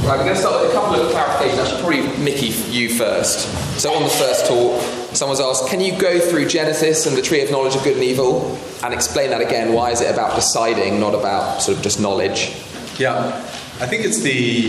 Right, we're going to start with a couple of clarifications. Actually, probably Mickey, you first. So on the first talk, someone's asked, can you go through Genesis and the tree of knowledge of good and evil and explain that again? Why is it about deciding, not about sort of just knowledge? Yeah, I think it's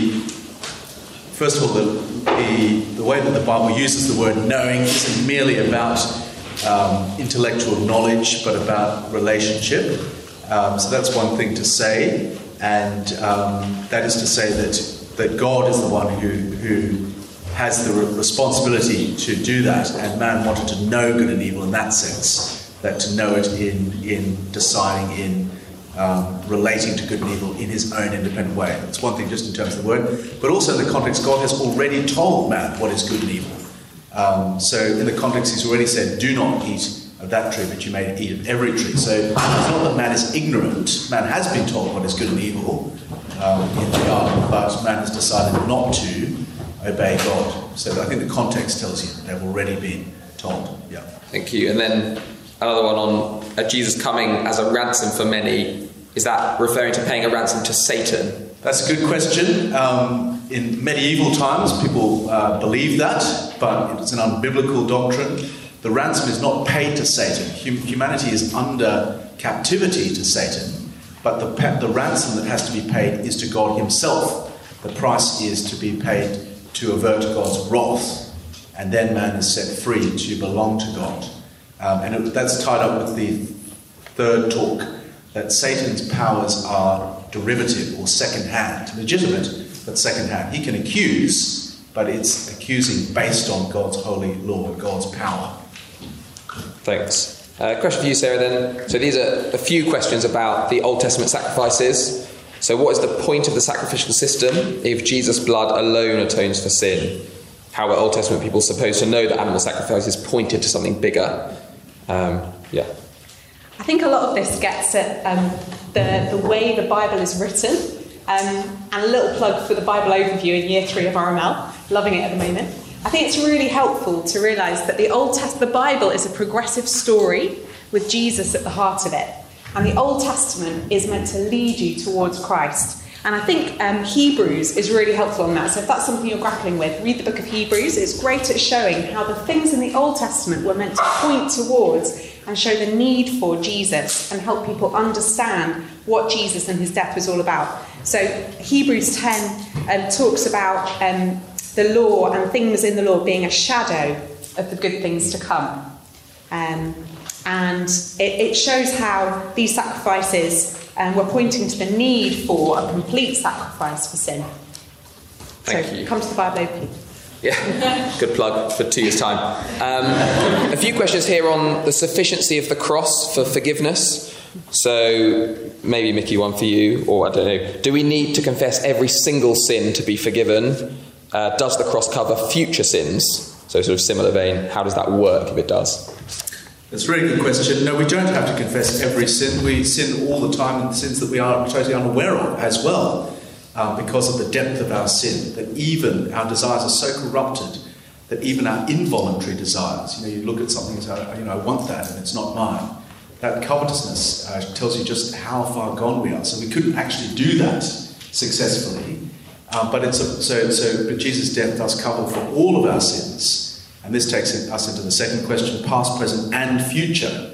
first of all, the way that the Bible uses the word knowing isn't merely about intellectual knowledge, but about relationship. So that's one thing to say, and that is to say that God is the one who has the responsibility to do that, and man wanted to know good and evil in that sense, that to know it in deciding, in relating to good and evil in his own independent way. That's one thing just in terms of the word, but also in the context, God has already told man what is good and evil. So in the context, he's already said, do not eat of that tree, but you may eat of every tree. So it's not that man is ignorant. Man has been told what is good and evil in the garden, but man has decided not to obey God. So I think the context tells you that they've already been told. Yeah. Thank you. And then another one on Jesus coming as a ransom for many. Is that referring to paying a ransom to Satan? That's a good question. In medieval times, people believed that, but it's an unbiblical doctrine. The ransom is not paid to Satan. Humanity is under captivity to Satan, but the ransom that has to be paid is to God himself. The price is to be paid to avert God's wrath, and then man is set free to belong to God. That's tied up with the third talk, that Satan's powers are derivative or second-hand, legitimate, but second-hand. He can accuse, but it's accusing based on God's holy law, God's power. Thanks. Question for you, Sarah, then. So these are a few questions about the Old Testament sacrifices. So what is the point of the sacrificial system if Jesus' blood alone atones for sin? How were Old Testament people supposed to know that animal sacrifices pointed to something bigger? Yeah. I think a lot of this gets at the way the Bible is written. And a little plug for the Bible overview in year 3 of RML. Loving it at the moment. I think it's really helpful to realise that the Bible is a progressive story with Jesus at the heart of it. And the Old Testament is meant to lead you towards Christ. And I think Hebrews is really helpful on that. So if that's something you're grappling with, read the book of Hebrews. It's great at showing how the things in the Old Testament were meant to point towards and show the need for Jesus and help people understand what Jesus and his death was all about. So Hebrews 10 talks about the law and things in the law being a shadow of the good things to come. And it shows how these sacrifices were pointing to the need for a complete sacrifice for sin. Thank you. Come to the Bible overview. Yeah, good plug for 2 years' time. A few questions here on the sufficiency of the cross for forgiveness. So maybe, Mickey, one for you, or I don't know. Do we need to confess every single sin to be forgiven? Does the cross cover future sins? So sort of similar vein, how does that work if it does? That's a really good question. No, we don't have to confess every sin. We sin all the time in sins that we are totally unaware of as well, because of the depth of our sin, that even our desires are so corrupted that even our involuntary desires, you look at something and say, I want that and it's not mine. That covetousness tells you just how far gone we are. So we couldn't actually do that successfully. But Jesus' death does cover for all of our sins. And this takes us into the second question, past, present, and future.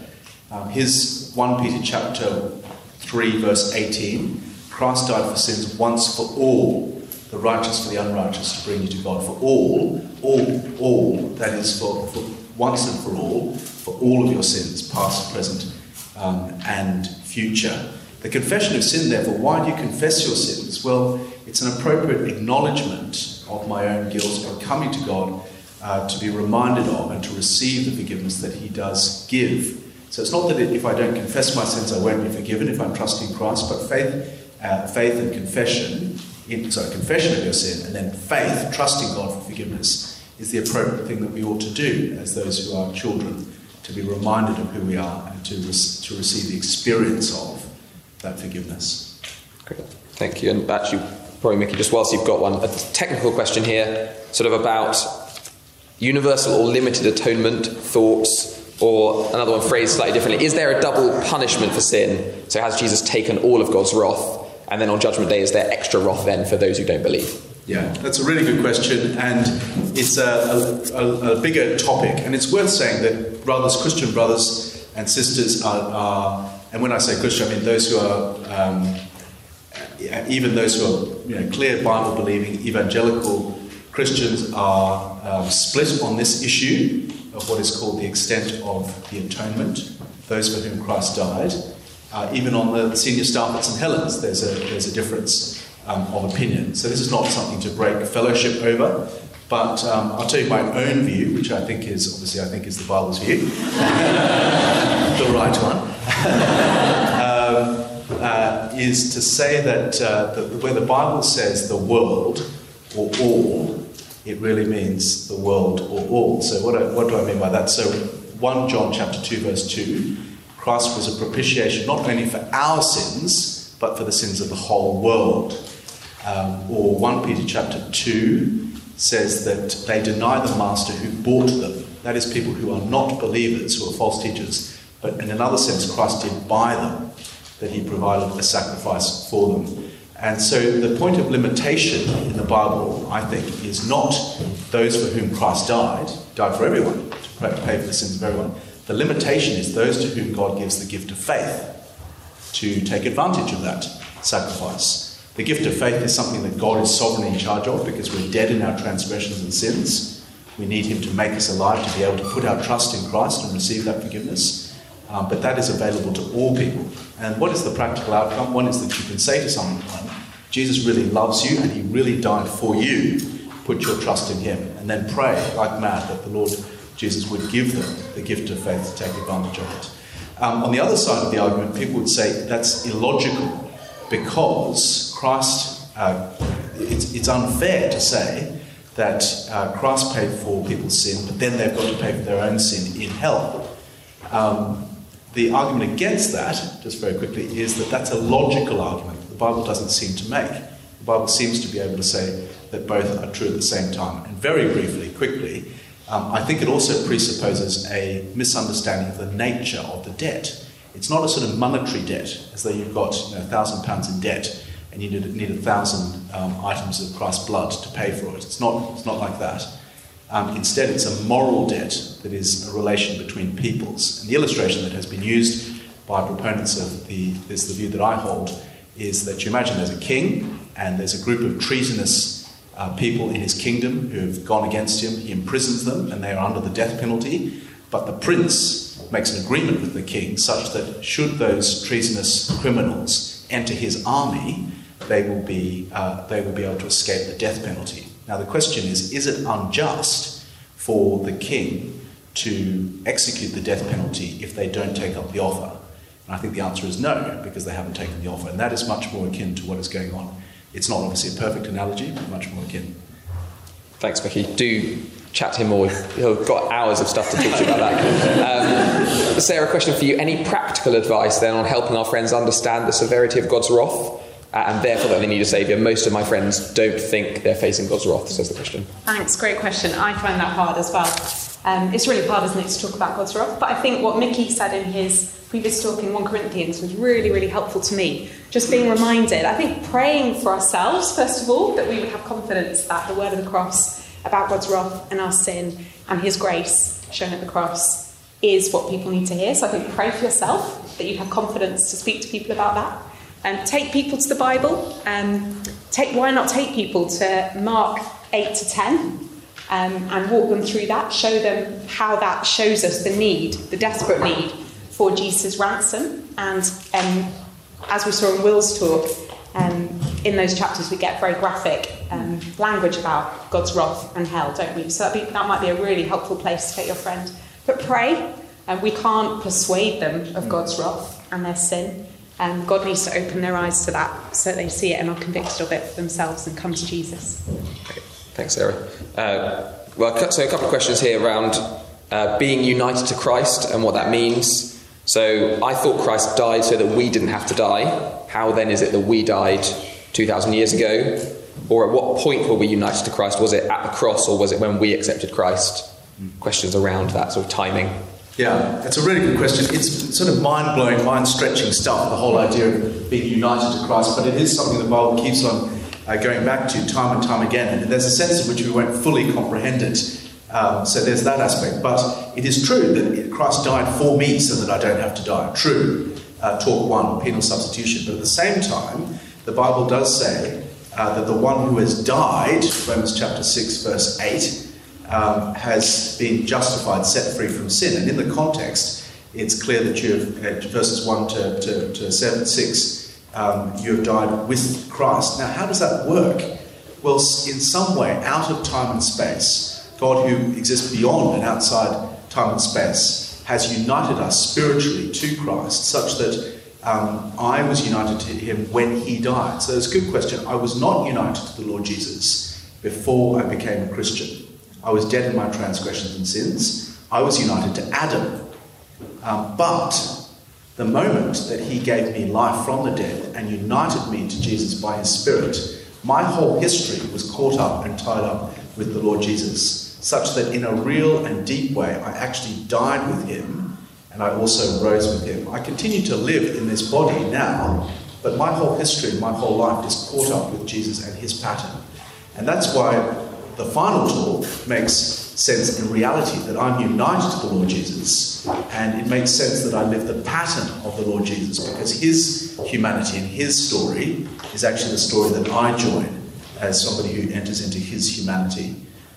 His 1 Peter chapter 3, verse 18, Christ died for sins once for all, the righteous for the unrighteous, to bring you to God. For all, that is for once and for all of your sins, past, present, and future. The confession of sin, therefore, why do you confess your sins? Well, it's an appropriate acknowledgement of my own guilt and coming to God to be reminded of and to receive the forgiveness that he does give. So it's not that if I don't confess my sins, I won't be forgiven if I'm trusting Christ, but faith and confession, confession of your sin, and then faith, trusting God for forgiveness, is the appropriate thing that we ought to do as those who are children, to be reminded of who we are and to receive the experience of that forgiveness. Great, thank you. And actually, probably, Mickey, just whilst you've got one, a technical question here, sort of about universal or limited atonement thoughts, or another one phrased slightly differently. Is there a double punishment for sin? So has Jesus taken all of God's wrath, and then on Judgment Day is there extra wrath then for those who don't believe? Yeah, that's a really good question, and it's a bigger topic. And it's worth saying that Christian brothers and sisters are and when I say Christian, I mean those who are, even those who are clear Bible-believing evangelical Christians are split on this issue of what is called the extent of the atonement, those for whom Christ died. Even on the senior staff at St Helens, there's a difference of opinion. So this is not something to break fellowship over, but I'll tell you my own view, which I think is the Bible's view, the right one, is to say that where the Bible says the world or all, it really means the world or all. So what do I mean by that? So 1 John chapter 2 verse 2, Christ was a propitiation not only for our sins, but for the sins of the whole world. Or 1 Peter chapter 2 says that they deny the master who bought them. That is, people who are not believers, who are false teachers. But in another sense, Christ did buy them, that he provided a sacrifice for them. And so the point of limitation in the Bible, I think, is not those for whom Christ died for everyone, to pay for the sins of everyone. The limitation is those to whom God gives the gift of faith to take advantage of that sacrifice. The gift of faith is something that God is sovereignly in charge of because we're dead in our transgressions and sins. We need him to make us alive to be able to put our trust in Christ and receive that forgiveness. But that is available to all people. And what is the practical outcome? One is that you can say to someone, Jesus really loves you and he really died for you. Put your trust in him. And then pray like mad that the Lord Jesus would give them the gift of faith to take advantage of it. On the other side of the argument, people would say that's illogical because Christ, it's unfair to say that Christ paid for people's sin, but then they've got to pay for their own sin in hell. The argument against that, just very quickly, is that that's a logical argument the Bible doesn't seem to make. The Bible seems to be able to say that both are true at the same time. And very briefly, quickly, I think it also presupposes a misunderstanding of the nature of the debt. It's not a sort of monetary debt, as though you've got £1,000 in debt and you need 1,000 items of Christ's blood to pay for it. It's not like that. Instead, it's a moral debt that is a relation between peoples. And the illustration that has been used by proponents of the view that I hold is that you imagine there's a king and there's a group of treasonous people in his kingdom who have gone against him. He imprisons them and they are under the death penalty. But the prince makes an agreement with the king such that should those treasonous criminals enter his army, they will be able to escape the death penalty. Now the question is it unjust for the king to execute the death penalty if they don't take up the offer? And I think the answer is no, because they haven't taken the offer. And that is much more akin to what is going on. It's not obviously a perfect analogy, but much more akin. Thanks, Mickey. Do chat to him more. He'll got hours of stuff to talk to you about that. Sarah, a question for you. Any practical advice then on helping our friends understand the severity of God's wrath and therefore that they need a saviour? Most of my friends don't think they're facing God's wrath, says the question. Thanks, great question. I find that hard as well. It's really hard, isn't it, to talk about God's wrath? But I think what Mickey said in his previous talk in 1 Corinthians was really, really helpful to me. Just being reminded, I think praying for ourselves, first of all, that we would have confidence that the word of the cross about God's wrath and our sin and his grace shown at the cross is what people need to hear. So I think pray for yourself, that you have confidence to speak to people about that. And take people to the Bible. Why not take people to Mark 8 to 10 and walk them through that, show them how that shows us the need, the desperate need for Jesus' ransom. And as we saw in Will's talk, in those chapters we get very graphic language about God's wrath and hell, don't we? So that might be a really helpful place to take your friend. But pray, and we can't persuade them of God's wrath and their sin. God needs to open their eyes to that so they see it and are convicted of it for themselves and come to Jesus. Okay. Thanks, Sarah. So a couple of questions here around being united to Christ and what that means. So I thought Christ died so that we didn't have to die. How then is it that we died 2,000 years ago? Or at what point were we united to Christ? Was it at the cross or was it when we accepted Christ? Questions around that sort of timing. Yeah, that's a really good question. It's sort of mind-blowing, mind-stretching stuff, the whole idea of being united to Christ, but it is something the Bible keeps on going back to time and time again. And there's a sense in which we won't fully comprehend it. So there's that aspect. But it is true that Christ died for me so that I don't have to die. True. Talk 1, penal substitution. But at the same time, the Bible does say that the one who has died, Romans chapter 6, verse 8, has been justified, set free from sin. And in the context, it's clear that you have, verses 1 to 6, you have died with Christ. Now, how does that work? Well, in some way, out of time and space, God, who exists beyond and outside time and space, has united us spiritually to Christ, such that I was united to him when he died. So it's a good question. I was not united to the Lord Jesus before I became a Christian. I was dead in my transgressions and sins. I was united to Adam. But the moment that he gave me life from the dead and united me to Jesus by his Spirit, my whole history was caught up and tied up with the Lord Jesus, such that in a real and deep way, I actually died with him and I also rose with him. I continue to live in this body now, but my whole history, my whole life is caught up with Jesus and his pattern. And that's why the final talk makes sense in reality, that I'm united to the Lord Jesus, and it makes sense that I live the pattern of the Lord Jesus, because his humanity and his story is actually the story that I join as somebody who enters into his humanity.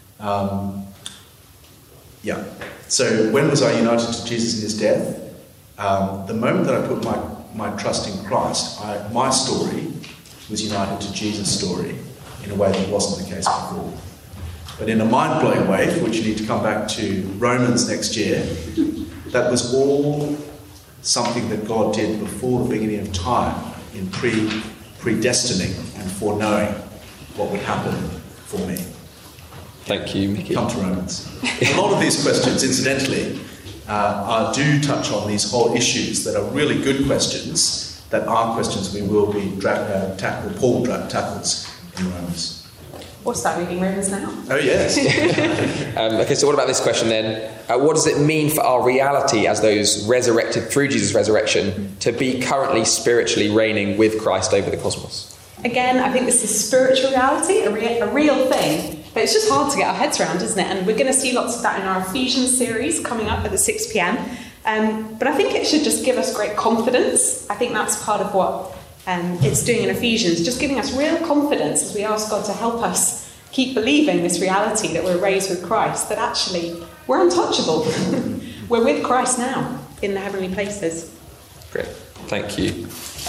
So when was I united to Jesus in his death? The moment that I put my trust in Christ, my story was united to Jesus' story in a way that wasn't the case before. But in a mind-blowing way, for which you need to come back to Romans next year, that was all something that God did before the beginning of time, in predestining and foreknowing what would happen for me. Thank you, Mickey. Come to Romans. A lot of these questions, incidentally, do touch on these whole issues that are really good questions, that are questions we will be Paul tackles in Romans. We'll start reading Romans now. Oh, yes. Okay, so what about this question then? What does it mean for our reality as those resurrected through Jesus' resurrection to be currently spiritually reigning with Christ over the cosmos? Again, I think this is spiritual reality, a real thing, but it's just hard to get our heads around, isn't it? And we're going to see lots of that in our Ephesians series coming up at the 6 p.m. But I think it should just give us great confidence. I think that's part of what it's doing in Ephesians, just giving us real confidence as we ask God to help us keep believing this reality that we're raised with Christ, that actually we're untouchable. We're with Christ now in the heavenly places. Great, thank you.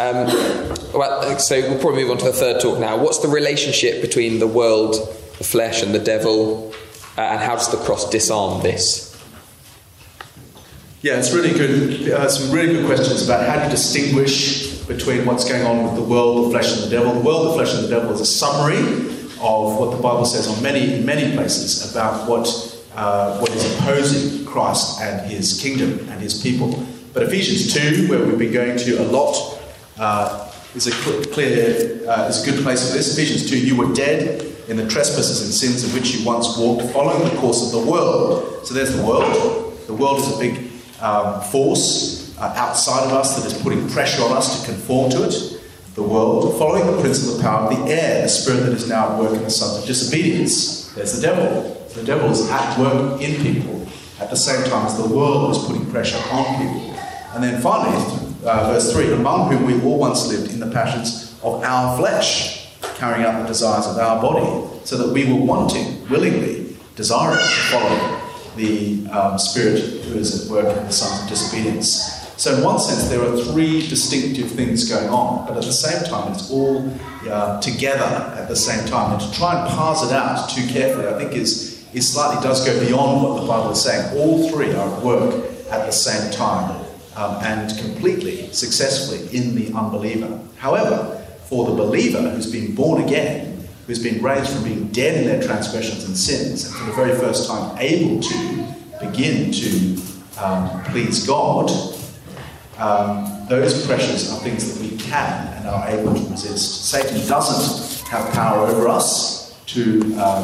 So we'll probably move on to the third talk now. What's the relationship between the world, the flesh and the devil, and how does the cross disarm this? Yeah, it's really good. Some really good questions about how to distinguish between what's going on with the world, the flesh and the devil. The world, the flesh and the devil is a summary of what the Bible says in many places about what is opposing Christ and his kingdom and his people. But Ephesians 2, where we've been going to a lot, is a good place for this. Ephesians 2, you were dead in the trespasses and sins in which you once walked, following the course of the world. So there's the world. The world is a big force outside of us that is putting pressure on us to conform to it. The world, following the prince of the power of the air, the spirit that is now at work in the sons of disobedience. There's the devil. The devil is at work in people at the same time as the world is putting pressure on people. And then finally, verse 3, among whom we all once lived in the passions of our flesh, carrying out the desires of our body, so that we were wanting, willingly, desiring to follow the spirit who is at work in the sons of disobedience. So in one sense, there are three distinctive things going on, but at the same time, it's all together at the same time. And to try and parse it out too carefully, I think is slightly does go beyond what the Bible is saying. All three are at work at the same time and completely, successfully in the unbeliever. However, for the believer who's been born again, who's been raised from being dead in their transgressions and sins, and for the very first time able to begin to please God, those pressures are things that we can and are able to resist. Satan doesn't have power over us to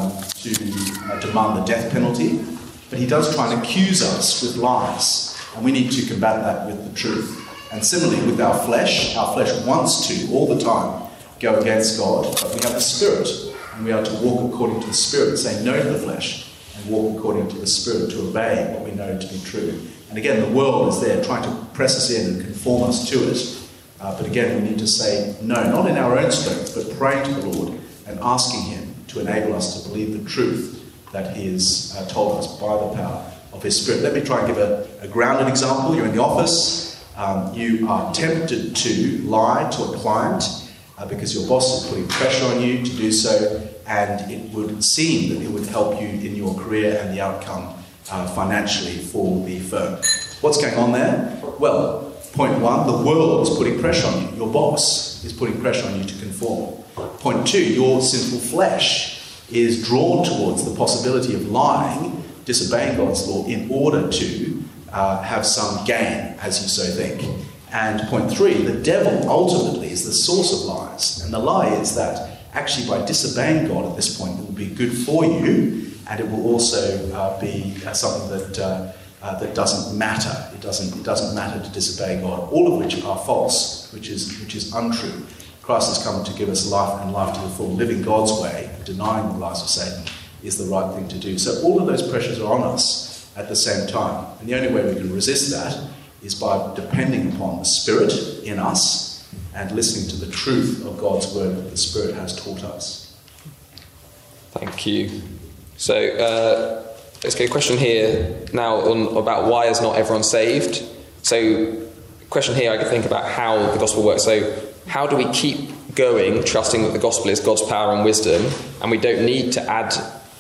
demand the death penalty, but he does try and accuse us with lies, and we need to combat that with the truth. And similarly with our flesh wants to, all the time, go against God, but we have the Spirit, and we are to walk according to the Spirit, saying no to the flesh, and walk according to the Spirit to obey what we know to be true. And again, the world is there trying to press us in and conform us to it. But again, we need to say no, not in our own strength, but praying to the Lord and asking him to enable us to believe the truth that he has told us by the power of his Spirit. Let me try and give a grounded example. You're in the office. You are tempted to lie to a client because your boss is putting pressure on you to do so, and it would seem that it would help you in your career and the outcome financially for the firm. What's going on there? Well, point one, the world is putting pressure on you. Your boss is putting pressure on you to conform. Point two, your sinful flesh is drawn towards the possibility of lying, disobeying God's law in order to have some gain, as you so think. And point three, the devil ultimately is the source of lies. And the lie is that actually by disobeying God at this point, it will be good for you, and it will also be something that doesn't matter. It doesn't matter to disobey God, all of which are false, which is untrue. Christ has come to give us life and life to the full. Living God's way, denying the lies of Satan, is the right thing to do. So all of those pressures are on us at the same time. And the only way we can resist that is by depending upon the Spirit in us and listening to the truth of God's word that the Spirit has taught us. Thank you. So let's get a question here now about why is not everyone saved? So question here I could think about how the gospel works. So how do we keep going, trusting that the gospel is God's power and wisdom, and we don't need to add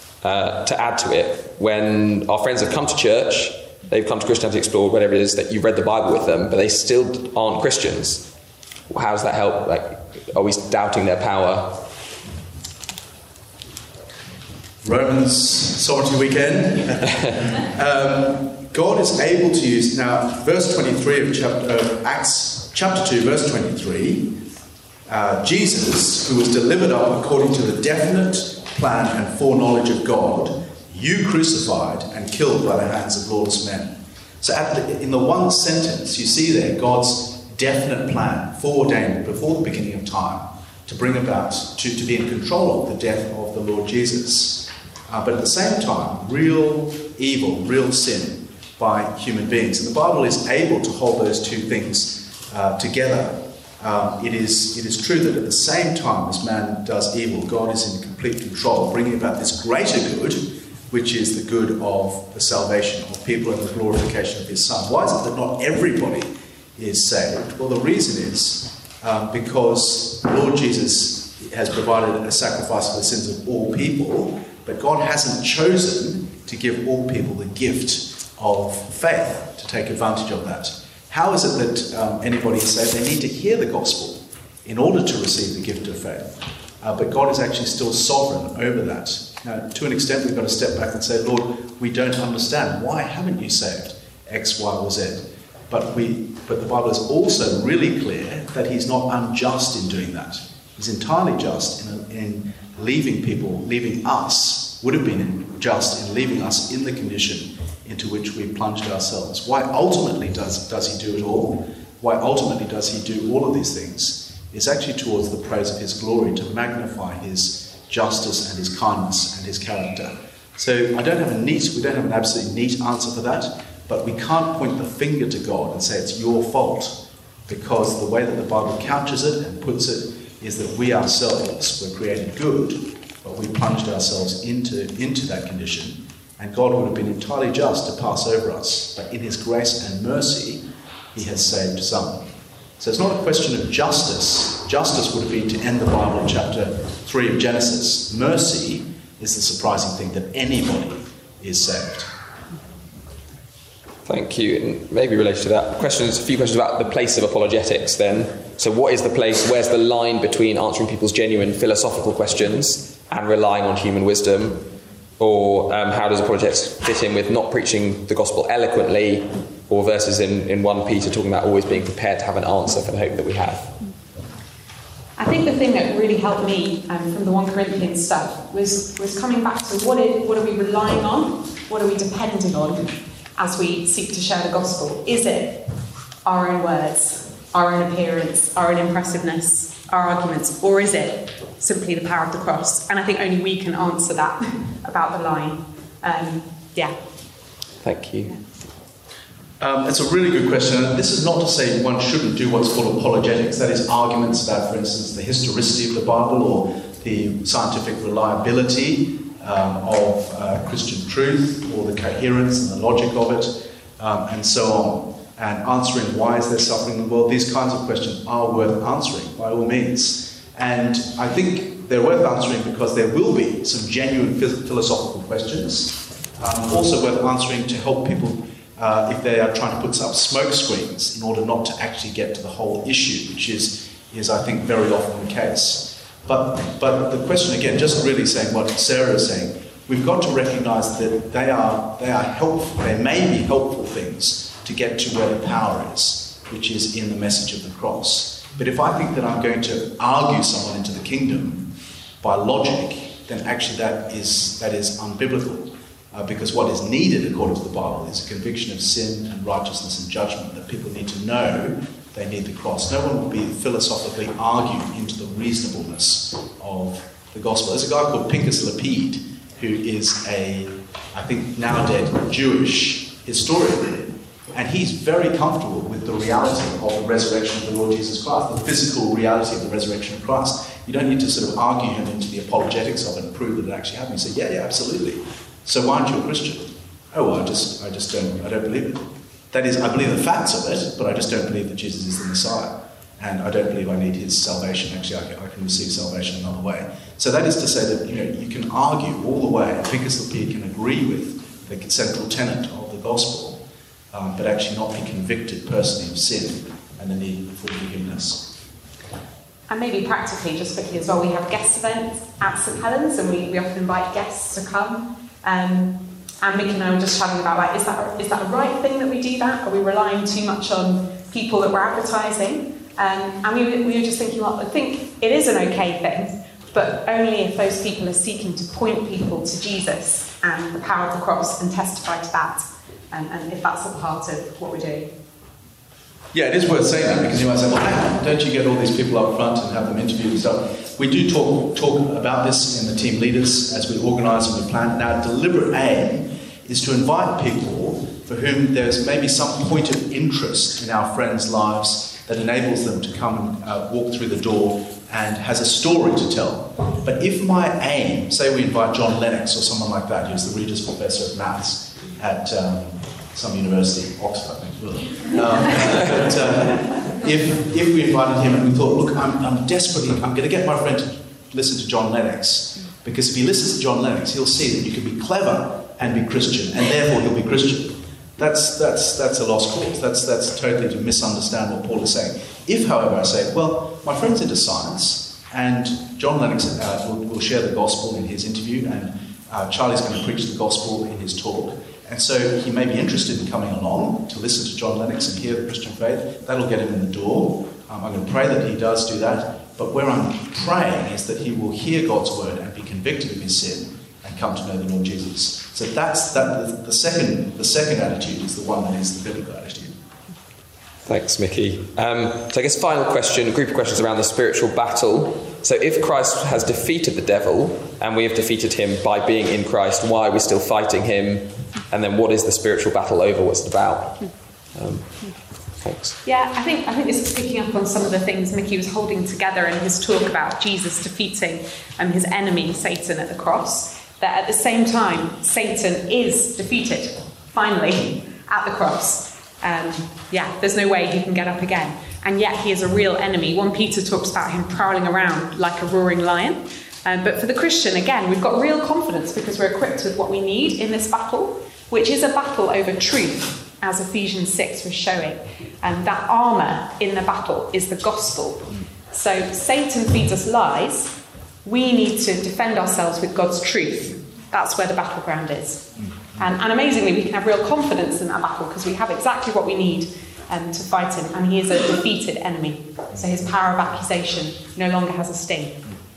to it when our friends have come to church, they've come to Christianity Explored, whatever it is, that you've read the Bible with them, but they still aren't Christians? How does that help? Like, are we doubting their power? Romans Sovereignty Weekend. God is able to use, now, verse 23 of Acts chapter 2, verse 23, Jesus, who was delivered up according to the definite plan and foreknowledge of God, you crucified and killed by the hands of lawless men. So in the one sentence, you see there God's definite plan, foreordained before the beginning of time, to bring about, to be in control of the death of the Lord Jesus. But at the same time, real evil, real sin by human beings. And the Bible is able to hold those two things together. It is true that at the same time as man does evil, God is in complete control, bringing about this greater good, which is the good of the salvation of people and the glorification of his Son. Why is it that not everybody is saved? Well, the reason is because the Lord Jesus has provided a sacrifice for the sins of all people, but God hasn't chosen to give all people the gift of faith to take advantage of that. How is it that anybody is saved? They need to hear the gospel in order to receive the gift of faith. But God is actually still sovereign over that. Now, to an extent, we've got to step back and say, Lord, we don't understand. Why haven't you saved X, Y, or Z? But the Bible is also really clear that he's not unjust in doing that. He's entirely just in leaving us, would have been just in leaving us in the condition into which we plunged ourselves. Why ultimately does he do it all? Why ultimately does he do all of these things? It's actually towards the praise of his glory, to magnify his justice and his kindness and his character. So we don't have an absolutely neat answer for that, but we can't point the finger to God and say it's your fault, because the way that the Bible couches it and puts it is that we ourselves were created good, but we plunged ourselves into that condition, and God would have been entirely just to pass over us. But in his grace and mercy, he has saved some. So it's not a question of justice. Justice would have been to end the Bible in chapter 3 of Genesis. Mercy is the surprising thing, that anybody is saved. Thank you. And maybe related to that, a few questions about the place of apologetics then. So what is the place, where's the line between answering people's genuine philosophical questions and relying on human wisdom? Or how does apologetics fit in with not preaching the gospel eloquently, or verses in 1 Peter talking about always being prepared to have an answer for the hope that we have? I think the thing that really helped me from the 1 Corinthians stuff was coming back to what are we relying on? What are we depending on as we seek to share the gospel? Is it our own words, our own appearance, our own impressiveness, our arguments, or is it simply the power of the cross? And I think only we can answer that about the line. Thank you. It's a really good question. This is not to say one shouldn't do what's called apologetics, that is arguments about, for instance, the historicity of the Bible or the scientific reliability of Christian truth or the coherence and the logic of it, and so on. And answering why is there suffering in the world, these kinds of questions are worth answering by all means. And I think they're worth answering because there will be some genuine philosophical questions, also worth answering to help people if they are trying to put up smoke screens in order not to actually get to the whole issue, which is I think, very often the case. But the question, again, just really saying what Sarah is saying, we've got to recognise that they are helpful, they may be helpful things to get to where the power is, which is in the message of the cross. But if I think that I'm going to argue someone into the kingdom by logic, then actually that is unbiblical. Because what is needed, according to the Bible, is a conviction of sin and righteousness and judgment, that people need to know they need the cross. No one will be philosophically argued into the reasonableness of the gospel. There's a guy called Pinchas Lapid, who is I think now dead, Jewish historian, and he's very comfortable with the reality of the resurrection of the Lord Jesus Christ, the physical reality of the resurrection of Christ. You don't need to sort of argue him into the apologetics of it and prove that it actually happened. You say, yeah, absolutely. So why aren't you a Christian? Oh, well, I just don't believe it. That is, I believe the facts of it, but I just don't believe that Jesus is the Messiah. And I don't believe I need his salvation. Actually, I can receive salvation another way. So that is to say that, you can argue all the way, and Pinchas Lapid can agree with the central tenet of the gospel, but actually not be convicted personally of sin and the need for forgiveness. And maybe practically, just quickly as well, we have guest events at St Helens, and we often invite guests to come. And Mick and I were just chatting about, is that a right thing that we do that? Are we relying too much on people that we're advertising? And we were just thinking, well, I think it is an okay thing, but only if those people are seeking to point people to Jesus and the power of the cross and testify to that, and if that's at the heart of what we're doing. Yeah, it is worth saying that, because you might say, well, hang on, don't you get all these people up front and have them interviewed and stuff? We do talk about this in the team leaders as we organise and we plan. And our deliberate aim is to invite people for whom there's maybe some point of interest in our friends' lives that enables them to come and walk through the door and has a story to tell. But if my aim, say we invite John Lennox or someone like that, who's the Regis Professor of Maths at some university, Oxford, I think. If we invited him and we thought, look, I'm going to get my friend to listen to John Lennox, because if he listens to John Lennox, he'll see that you can be clever and be Christian, and therefore he'll be Christian. That's a lost cause. That's totally to misunderstand what Paul is saying. If, however, I say, well, my friend's into science, and John Lennox will share the gospel in his interview, and Charlie's going to preach the gospel in his talk, and so he may be interested in coming along to listen to John Lennox and hear the Christian faith. That'll get him in the door. I'm going to pray that he does do that. But where I'm praying is that he will hear God's word and be convicted of his sin and come to know the Lord Jesus. So that's the second attitude is the one that is the biblical attitude. Thanks, Mickey. So I guess final question, a group of questions around the spiritual battle. So if Christ has defeated the devil and we have defeated him by being in Christ, why are we still fighting him? And then what is the spiritual battle over? What's it about? Thanks. Yeah, I think this is picking up on some of the things Mickey was holding together in his talk about Jesus defeating his enemy, Satan, at the cross. That at the same time, Satan is defeated, finally, at the cross. There's no way he can get up again. And yet he is a real enemy. 1 Peter talks about him prowling around like a roaring lion. But for the Christian, again, we've got real confidence because we're equipped with what we need in this battle, which is a battle over truth, as Ephesians 6 was showing. And that armour in the battle is the gospel. So Satan feeds us lies. We need to defend ourselves with God's truth. That's where the battleground is. And amazingly, we can have real confidence in that battle because we have exactly what we need to fight him. And he is a defeated enemy. So his power of accusation no longer has a sting.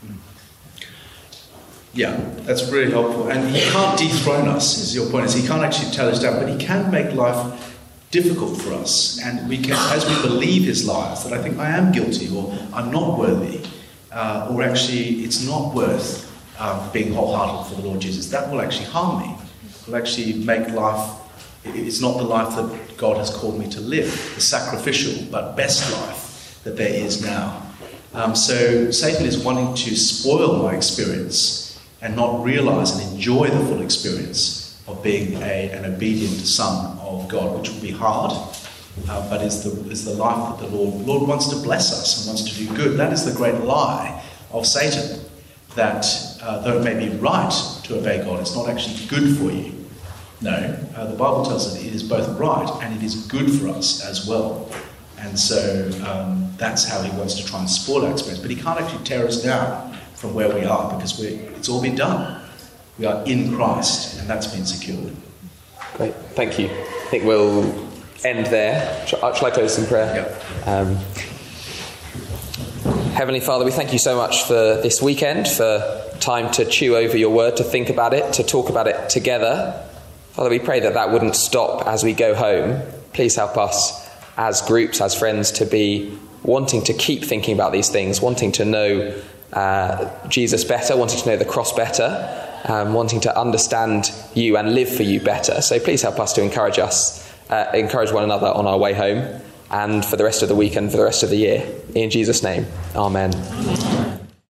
Yeah, that's really helpful. And he can't dethrone us, is your point. He can't actually tear us down, but he can make life difficult for us, and we can, as we believe his lies, that I think I am guilty, or I'm not worthy, or actually it's not worth being wholehearted for the Lord Jesus, that will actually harm me. It will actually make life, it's not the life that God has called me to live, the sacrificial but best life that there is now. So Satan is wanting to spoil my experience and not realise and enjoy the full experience of being an obedient son of God, which will be hard, but is the life that the Lord wants to bless us and wants to do good. That is the great lie of Satan, that though it may be right to obey God, it's not actually good for you. No, the Bible tells us that it is both right and it is good for us as well. And so that's how he wants to try and spoil our experience. But he can't actually tear us down from where we are, because it's all been done. We are in Christ, and that's been secured. Great, thank you. I think we'll end there. Shall I close in prayer? Yeah. Heavenly Father, we thank you so much for this weekend, for time to chew over your word, to think about it, to talk about it together. Father, we pray that wouldn't stop as we go home. Please help us as groups, as friends, to be wanting to keep thinking about these things, wanting to know Jesus better, wanting to know the cross better, wanting to understand you and live for you better. So please help us to encourage one another on our way home, and for the rest of the week and for the rest of the year. In Jesus' name, amen.